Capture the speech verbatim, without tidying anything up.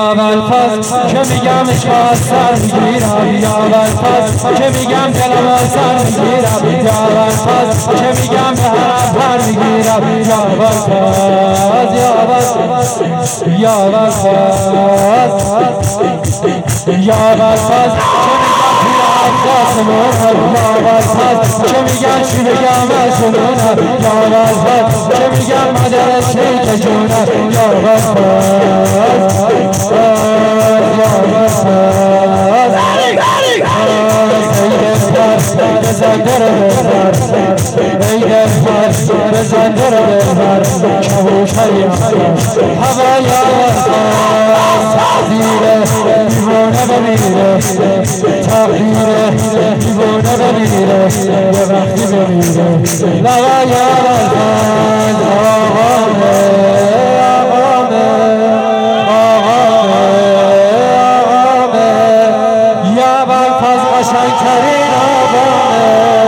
یا ابوالفضل که میگم عشق سر میگیرم، یا ابوالفضل که میگم دلم سر میگیرم، یا ابوالفضل که میگم به هر پر میگیرم، یا ابوالفضل یا ابوالفضل یا ابوالفضل یا ابوالفضل که میگم چی بگم از جنونم، یا ابوالفضل که میگم مادر شیخ جونم، یا ابوالفضل یا ابوالفضل بزن در بزن ای دلبر بزن در بزن کبوش هریم هوای دیره دیوانه بمیره تقدیره دیوانه بمیره یه وقتی بمیره لوای آغاز آغامه آغامه آغامه آغامه یا ابوالفضل قشنگترین آغامه